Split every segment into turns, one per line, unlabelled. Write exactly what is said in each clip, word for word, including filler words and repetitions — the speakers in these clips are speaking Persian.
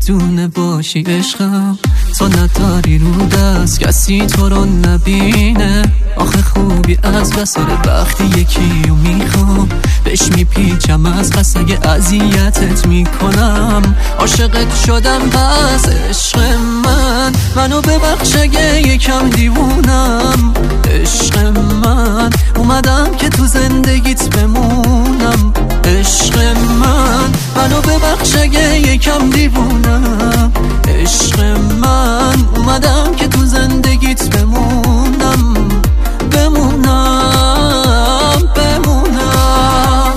میتونه باشی عشقم. تو نداری رو دست کسی تو رو نبینه، آخه خوبی از بسر وقتی یکی رو میخوام بهش میپیچم از قصد اگه اذیتت میکنم. عاشقت شدم پس عشق من، منو ببخش اگه یکم دیوونم. عشق من اومدم که تو زندگیت بمونم. عشق من منو ببخش اگه یکم دیوونم. عشق من اومدم که تو زندگیت بمونم بمونم بمونم.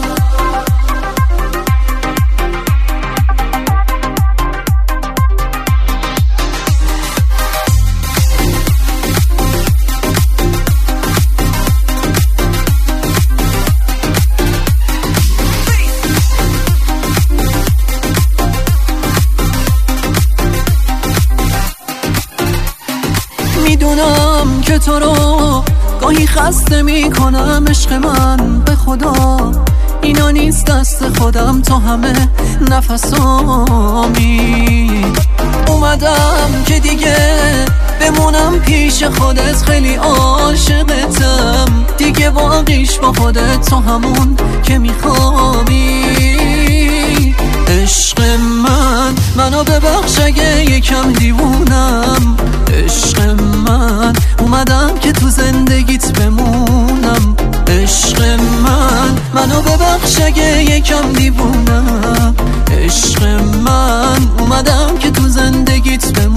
میدونم که تو رو گاهی خسته میکنم عشق من، به خدا اینا نیست دست خودم، تو همه نفسامی. اومدم که دیگه بمونم پیش خودت، خیلی عاشقتم دیگه، واقعیش با خودت تو همون که میخوابی. عشق من منو ببخش اگه یکم دیوونم. عشق من اومدم که تو زندگیت بمونم. عشق من منو ببخش اگه یکم دیوونم. عشق من اومدم که تو زندگیت بمونم.